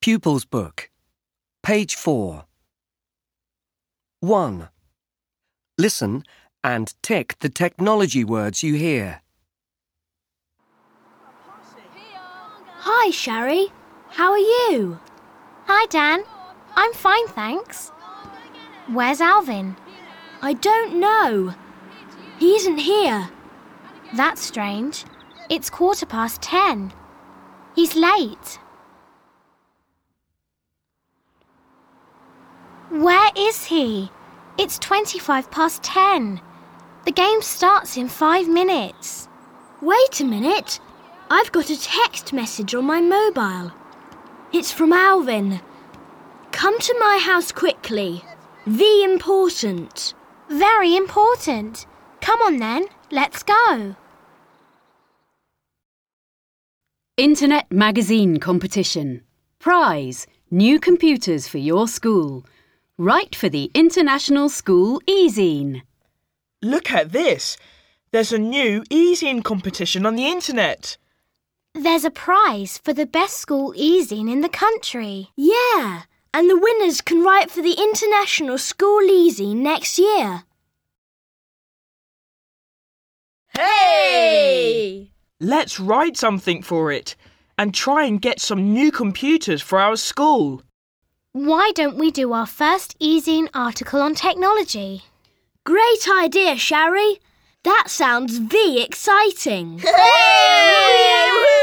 Pupils Book, page 4. 1. Listen and tick the technology words you hear. Hi, Sherry. How are you? Hi, Dan. I'm fine, thanks. Where's Alvin? I don't know. He isn't here. That's strange. It's 10:15. He's late. Where is he? It's 10:25. The game starts in 5 minutes. Wait a minute. I've got a text message on my mobile. It's from Alvin. Come to my house quickly. The important. Very important. Come on then, let's go. Internet Magazine Competition. Prize: new computers for your school. Write for the International School e-zine. Look at this. There's a new e-zine competition on the internet. There's a prize for the best school e-zine in the country. Yeah, and the winners can write for the International School e-zine next year. Hey! Let's write something for it and try and get some new computers for our school. Why don't we do our first e-zine article on technology? Great idea, Sherry. That sounds exciting. Hey!